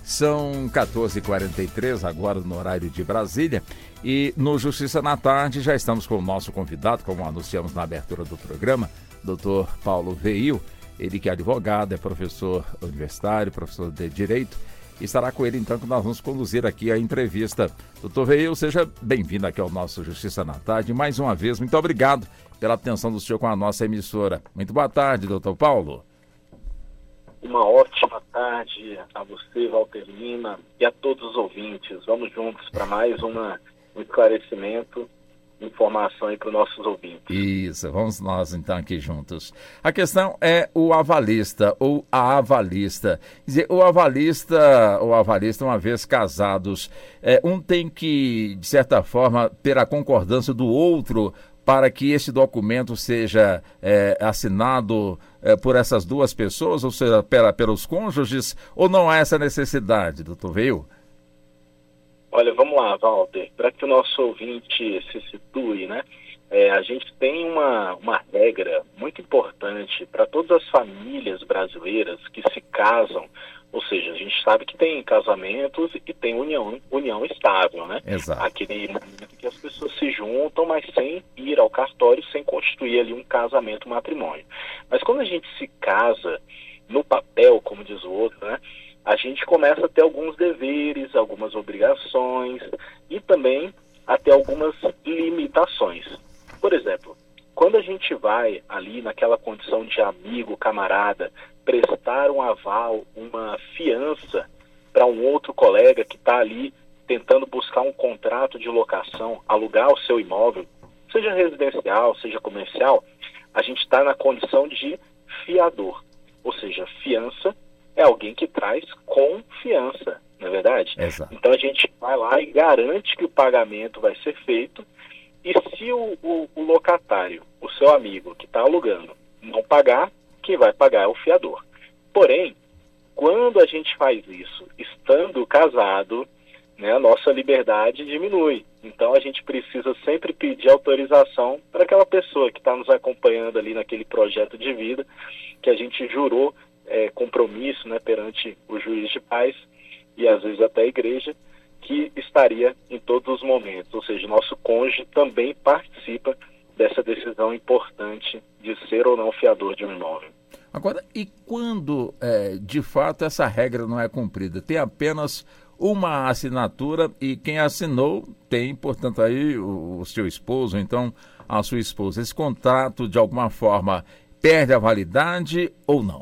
São 14h43, agora no horário de Brasília, e no Justiça na Tarde já estamos com o nosso convidado, como anunciamos na abertura do programa, Dr. Paulo Veil, ele que é advogado, é professor universitário, professor de Direito, e estará com ele então que nós vamos conduzir aqui a entrevista. Dr. Veil, seja bem-vindo aqui ao nosso Justiça na Tarde, mais uma vez, muito obrigado pela atenção do senhor com a nossa emissora. Muito boa tarde, Dr. Paulo. Uma ótima tarde a você, Walter Lima, e a todos os ouvintes. Vamos juntos para mais um esclarecimento, informação aí para os nossos ouvintes. Isso, vamos nós então aqui juntos. A questão é o avalista ou a avalista. Quer dizer, o avalista, uma vez casados, um tem que, de certa forma, ter a concordância do outro para que esse documento seja assinado por essas duas pessoas, ou seja, pelos cônjuges, ou não há essa necessidade, doutor Veil? Olha, vamos lá, Walter, para que o nosso ouvinte se situe, né? A gente tem uma regra muito importante para todas as famílias brasileiras que se casam, ou seja, a gente sabe que tem casamentos e tem união estável, né? Exato. Aquele momento que as pessoas se juntam, mas sem ir ao cartório, sem constituir ali um casamento, um matrimônio. Mas quando a gente se casa no papel, como diz o outro, né? A gente começa a ter alguns deveres, algumas obrigações e também a ter algumas limitações. Por exemplo, quando a gente vai ali naquela condição de amigo, camarada, prestar um aval, uma fiança para um outro colega que está ali tentando buscar um contrato de locação, alugar o seu imóvel, seja residencial, seja comercial, a gente está na condição de fiador, ou seja, fiança é alguém que traz confiança, não é verdade? Exato. Então a gente vai lá e garante que o pagamento vai ser feito, e se o locatário, o seu amigo que está alugando, não pagar, quem vai pagar é o fiador. Porém, quando a gente faz isso estando casado, né, a nossa liberdade diminui. Então a gente precisa sempre pedir autorização para aquela pessoa que está nos acompanhando ali naquele projeto de vida, que a gente jurou compromisso, né, perante o juiz de paz e às vezes até a igreja, que estaria em todos os momentos. Ou seja, nosso cônjuge também participa dessa decisão importante de ser ou não fiador de um imóvel. Agora, e quando de fato essa regra não é cumprida? Tem apenas uma assinatura e quem assinou tem, portanto, aí o seu esposo, então a sua esposa. Esse contrato, de alguma forma, perde a validade ou não?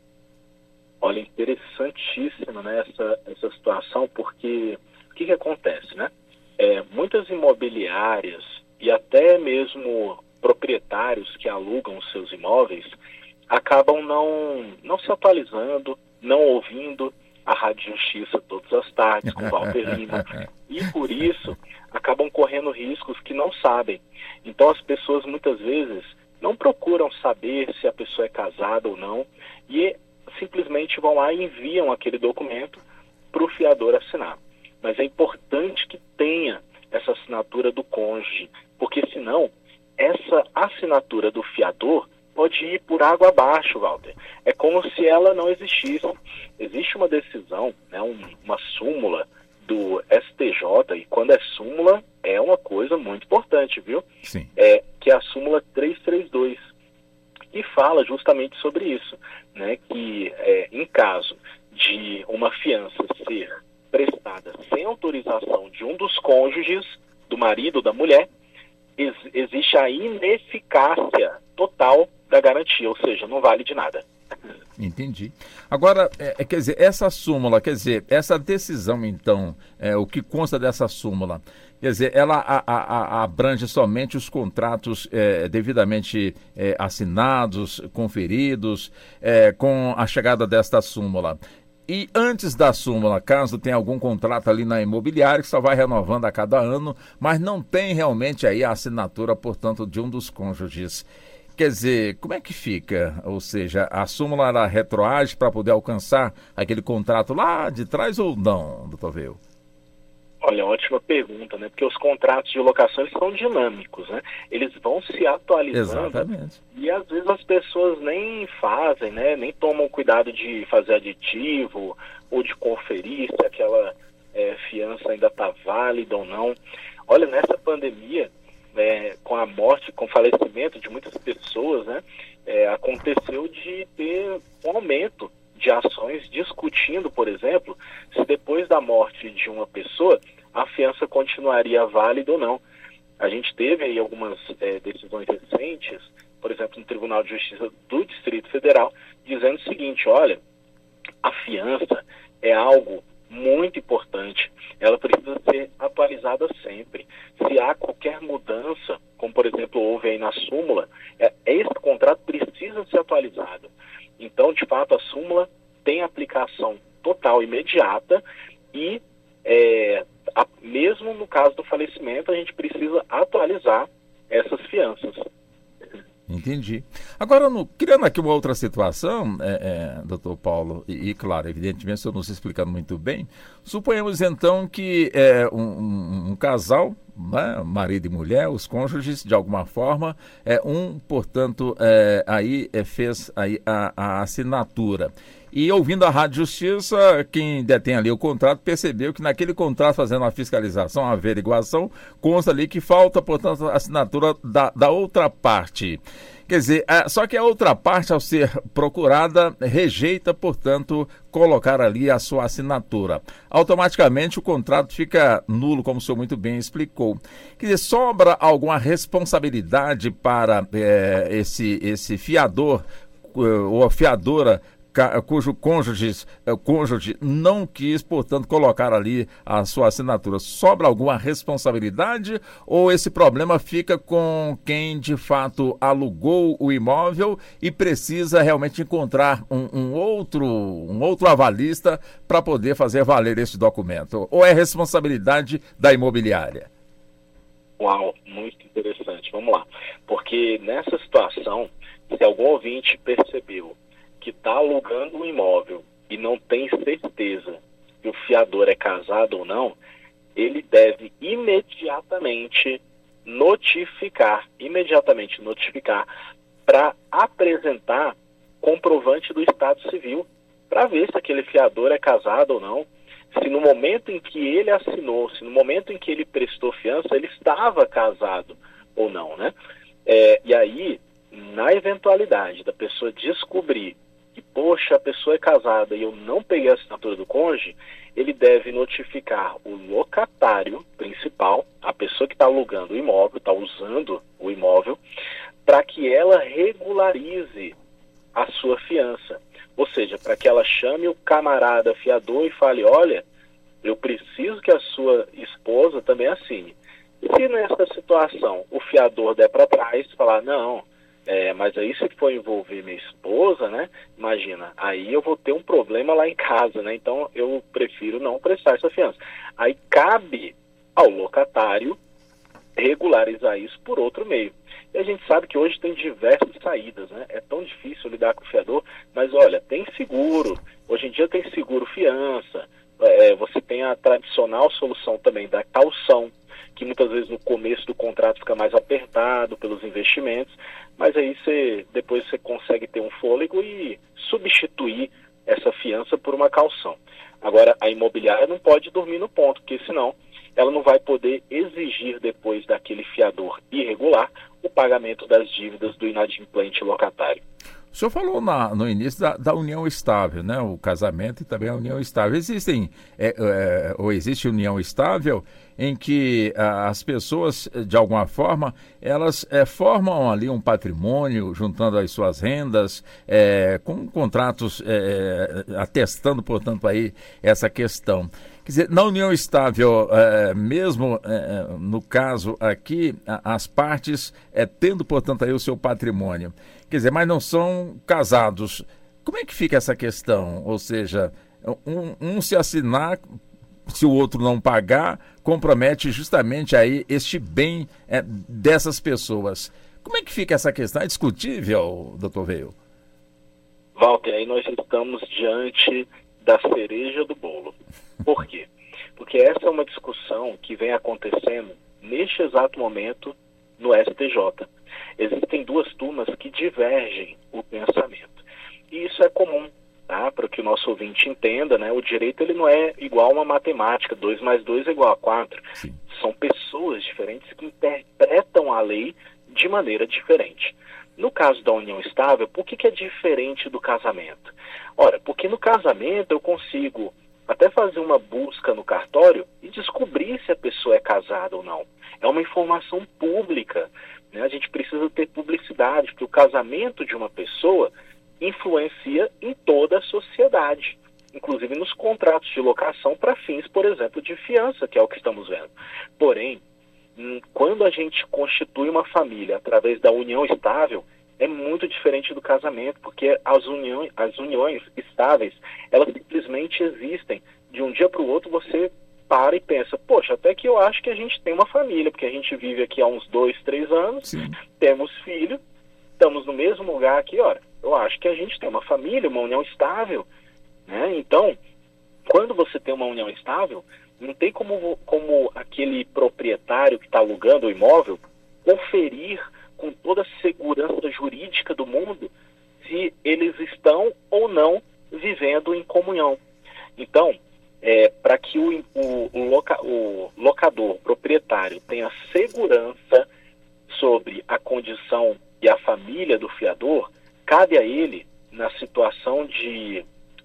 Olha, interessantíssima, né, essa situação, porque o que acontece, né? Muitas imobiliárias e até mesmo proprietários que alugam os seus imóveis acabam não se atualizando, não ouvindo a Rádio Justiça todas as tardes com Walter Lima, e por isso acabam correndo riscos que não sabem. Então as pessoas muitas vezes não procuram saber se a pessoa é casada ou não e simplesmente vão lá e enviam aquele documento para o fiador assinar. Mas é importante que tenha essa assinatura do cônjuge, porque senão essa assinatura do fiador pode ir por água abaixo, Walter. É como se ela não existisse. Existe uma decisão, né, uma súmula do STJ, e quando é súmula é uma coisa muito importante, viu? Sim. Que é a súmula 332, que fala justamente sobre isso, né, que em caso de uma fiança ser prestada sem autorização de um dos cônjuges, do marido ou da mulher, existe a ineficácia total da garantia, ou seja, não vale de nada. Entendi. Agora, quer dizer, essa súmula, quer dizer, essa decisão, então, o que consta dessa súmula, quer dizer, ela abrange somente os contratos devidamente assinados, conferidos, com a chegada desta súmula. E antes da súmula, caso tenha algum contrato ali na imobiliária, que só vai renovando a cada ano, mas não tem realmente aí a assinatura, portanto, de um dos cônjuges. Quer dizer, como é que fica? Ou seja, a súmula ela retroage para poder alcançar aquele contrato lá de trás ou não, doutor Veil? Olha, ótima pergunta, né? Porque os contratos de locação eles são dinâmicos, né? Eles vão se atualizando. Exatamente. E às vezes as pessoas nem fazem, né? Nem tomam cuidado de fazer aditivo ou de conferir se aquela fiança ainda está válida ou não. Olha, nessa pandemia, com a morte, com o falecimento de muitas pessoas, né? Aconteceu de ter um aumento de ações discutindo, por exemplo, se depois da morte de uma pessoa a fiança continuaria válida ou não. A gente teve aí algumas decisões recentes, por exemplo, no Tribunal de Justiça do Distrito Federal, dizendo o seguinte: olha, a fiança é algo muito importante, ela precisa ser atualizada sempre. Se há qualquer mudança, como por exemplo houve aí na súmula, esse contrato precisa ser atualizado. Então, de fato, a súmula tem aplicação total, imediata, e mesmo no caso do falecimento, a gente precisa atualizar essas fianças. Entendi. Agora, criando aqui uma outra situação, doutor Paulo, e claro, evidentemente, eu não estou explicando muito bem, suponhamos então que um casal, né, marido e mulher, os cônjuges, de alguma forma, portanto, fez aí a assinatura. E ouvindo a Rádio Justiça, quem detém ali o contrato percebeu que naquele contrato, fazendo a fiscalização, a averiguação, consta ali que falta, portanto, a assinatura da outra parte. Quer dizer, só que a outra parte, ao ser procurada, rejeita, portanto, colocar ali a sua assinatura. Automaticamente o contrato fica nulo, como o senhor muito bem explicou. Quer dizer, sobra alguma responsabilidade para esse fiador ou a fiadora cujo cônjuge não quis, portanto, colocar ali a sua assinatura? Sobra alguma responsabilidade ou esse problema fica com quem de fato alugou o imóvel e precisa realmente encontrar um outro avalista para poder fazer valer esse documento? Ou é responsabilidade da imobiliária? Uau, muito interessante. Vamos lá. Porque nessa situação, se algum ouvinte percebeu que está alugando um imóvel e não tem certeza que o fiador é casado ou não, ele deve imediatamente notificar para apresentar comprovante do Estado Civil, para ver se aquele fiador é casado ou não, se no momento em que ele assinou, se no momento em que ele prestou fiança, ele estava casado ou não, né? E aí, na eventualidade da pessoa descobrir que, poxa, a pessoa é casada e eu não peguei a assinatura do cônjuge, ele deve notificar o locatário principal, a pessoa que está alugando o imóvel, está usando o imóvel, para que ela regularize a sua fiança. Ou seja, para que ela chame o camarada fiador e fale: olha, eu preciso que a sua esposa também assine. Se nessa situação o fiador der para trás, falar: não, mas aí se for envolver minha esposa, né, imagina, aí eu vou ter um problema lá em casa, né, então eu prefiro não prestar essa fiança. Aí cabe ao locatário regularizar isso por outro meio. E a gente sabe que hoje tem diversas saídas, né? É tão difícil lidar com o fiador, mas olha, tem seguro. Hoje em dia tem seguro fiança. Você tem a tradicional solução também da caução, que muitas vezes no começo do contrato fica mais apertado pelos investimentos, mas aí depois você consegue ter um fôlego e substituir essa fiança por uma caução. Agora, a imobiliária não pode dormir no ponto, porque senão ela não vai poder exigir depois daquele fiador irregular o pagamento das dívidas do inadimplente locatário. O senhor falou no início da união estável, né? O casamento e também a união estável. Existe união estável em que as pessoas, de alguma forma, elas formam ali um patrimônio, juntando as suas rendas, com contratos atestando, portanto, aí essa questão. Quer dizer, na união estável, mesmo no caso aqui, as partes tendo, portanto, aí o seu patrimônio, quer dizer, mas não são casados. Como é que fica essa questão? Ou seja, um se assinar, se o outro não pagar, compromete justamente aí este bem dessas pessoas. Como é que fica essa questão? É discutível, doutor Veio? Walter, aí nós estamos diante da cereja do bolo. Por quê? Porque essa é uma discussão acontecendo neste exato momento no STJ. Existem duas turmas que divergem o pensamento. E isso é comum, tá? Para que o nosso ouvinte entenda, né? O direito ele não é igual a uma matemática, 2 mais 2 é igual a 4. Sim. São pessoas diferentes que interpretam a lei de maneira diferente. No caso da união estável, por que é diferente do casamento? Ora, porque no casamento eu consigo até fazer uma busca no cartório e descobrir se a pessoa é casada ou não. É uma informação pública, né? A gente precisa ter publicidade, porque o casamento de uma pessoa influencia em toda a sociedade, inclusive nos contratos de locação para fins, por exemplo, de fiança, que é o que estamos vendo. Porém, quando a gente constitui uma família através da união estável, é muito diferente do casamento, porque as uniões estáveis, elas simplesmente existem. De um dia para o outro você para e pensa, poxa, até que eu acho que a gente tem uma família, porque a gente vive aqui há uns 2, 3 anos, Sim. Temos filho, estamos no mesmo lugar aqui, olha, eu acho que a gente tem uma família, uma união estável, né? Então, quando você tem uma união estável, não tem como aquele proprietário que está alugando o imóvel conferir com toda a segurança jurídica do mundo se eles estão ou não vivendo em comunhão. Então, para que o locador, o proprietário, tenha segurança sobre a condição e a família do fiador, cabe a ele, na situação de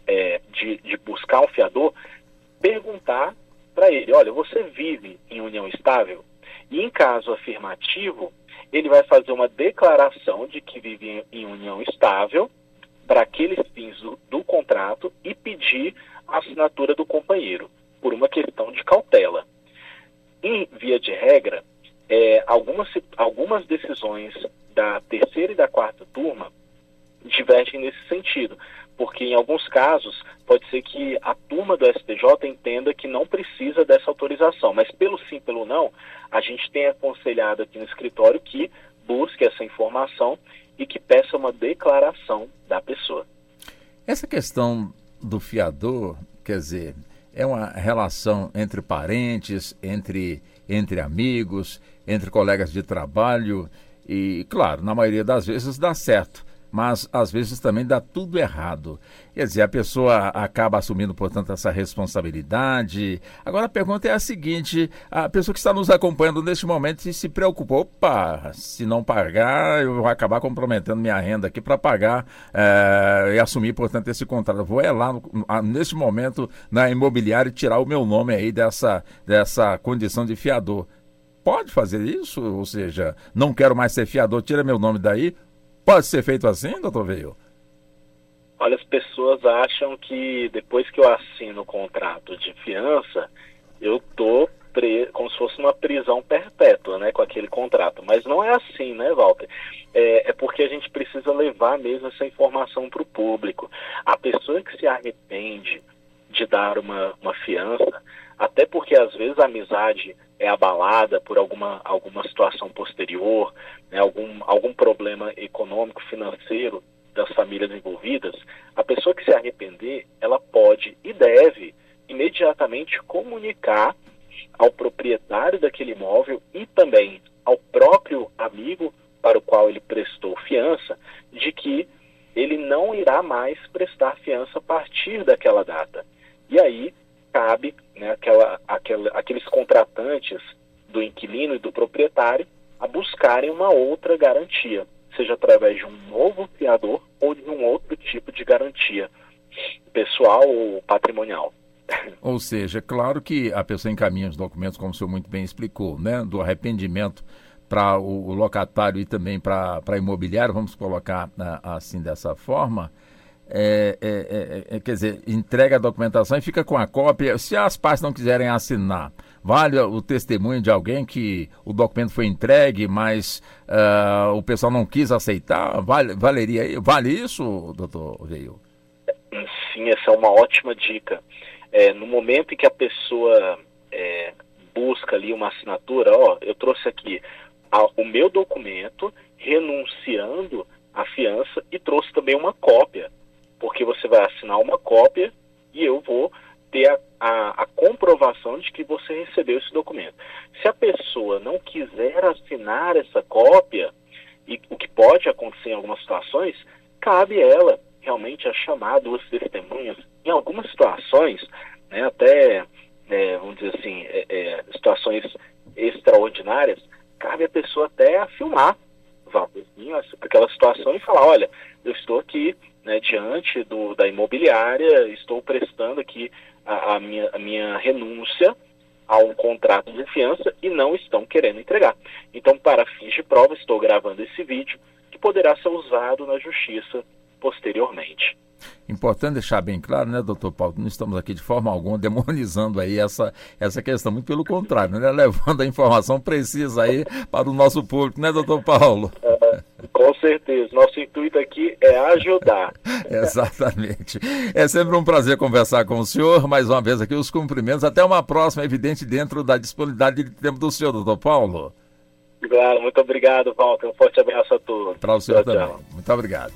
buscar um fiador, perguntar para ele, olha, você vive em união estável? E em caso afirmativo, ele vai fazer uma declaração de que vive em união estável para aqueles fins do contrato e pedir a assinatura do companheiro, por uma questão de cautela. Em via de regra, algumas decisões da terceira e da quarta turma divergem nesse sentido, porque em alguns casos pode ser que a turma do STJ entenda que não precisa dessa autorização, mas pelo sim, pelo não, a gente tem aconselhado aqui no escritório que busque essa informação e que peça uma declaração da pessoa. Essa questão do fiador, quer dizer, é uma relação entre parentes, entre amigos, entre colegas de trabalho e, claro, na maioria das vezes dá certo, mas às vezes também dá tudo errado. Quer dizer, a pessoa acaba assumindo, portanto, essa responsabilidade. Agora a pergunta é a seguinte, a pessoa que está nos acompanhando neste momento se preocupou, opa, se não pagar, eu vou acabar comprometendo minha renda aqui para pagar e assumir, portanto, esse contrato. Eu vou lá, neste momento, na imobiliária e tirar o meu nome aí dessa condição de fiador. Pode fazer isso? Ou seja, não quero mais ser fiador, tira meu nome daí. Pode ser feito assim, doutor Veio? Olha, as pessoas acham que depois que eu assino o contrato de fiança, eu estou como se fosse uma prisão perpétua, né, com aquele contrato. Mas não é assim, né, Walter? É porque a gente precisa levar mesmo essa informação para o público. A pessoa que se arrepende de dar uma fiança, até porque às vezes a amizade é abalada por alguma situação posterior, né, algum problema econômico, financeiro das famílias envolvidas, a pessoa que se arrepender, ela pode e deve imediatamente comunicar ao proprietário daquele imóvel e também ao próprio amigo para o qual ele prestou fiança, de que ele não irá mais prestar fiança a partir daquela data. E aí cabe, né, aqueles contratantes do inquilino e do proprietário a buscarem uma outra garantia, seja através de um novo fiador ou de um outro tipo de garantia pessoal ou patrimonial. Ou seja, claro que a pessoa encaminha os documentos, como o senhor muito bem explicou, né, do arrependimento para o locatário e também para a imobiliária, vamos colocar assim dessa forma. Quer dizer, entrega a documentação e fica com a cópia. Se as partes não quiserem assinar, vale o testemunho de alguém que o documento foi entregue, mas o pessoal não quis aceitar? Vale isso, doutor Veio? Sim, essa é uma ótima dica. No momento em que a pessoa busca ali uma assinatura, eu trouxe aqui o meu documento renunciando à fiança e trouxe também uma cópia, porque você vai assinar uma cópia e eu vou ter a comprovação de que você recebeu esse documento. Se a pessoa não quiser assinar essa cópia, e o que pode acontecer em algumas situações, cabe ela realmente a chamar duas testemunhas. Em algumas situações, né, até, vamos dizer assim, situações extraordinárias, cabe a pessoa até a filmar aquela situação e falar, olha, eu estou aqui, né, diante da imobiliária, estou prestando aqui a minha renúncia a um contrato de fiança e não estão querendo entregar. Então, para fins de prova, estou gravando esse vídeo que poderá ser usado na justiça posteriormente. Importante deixar bem claro, né, doutor Paulo, não estamos aqui de forma alguma demonizando aí essa questão, muito pelo contrário, né, levando a informação precisa aí para o nosso público, né, doutor Paulo? Com certeza, nosso intuito aqui é ajudar. Exatamente. É sempre um prazer conversar com o senhor, mais uma vez aqui os cumprimentos, até uma próxima, evidente, dentro da disponibilidade de tempo do senhor, doutor Paulo. Claro, muito obrigado, Walter, um forte abraço a todos. Para o senhor também, muito obrigado.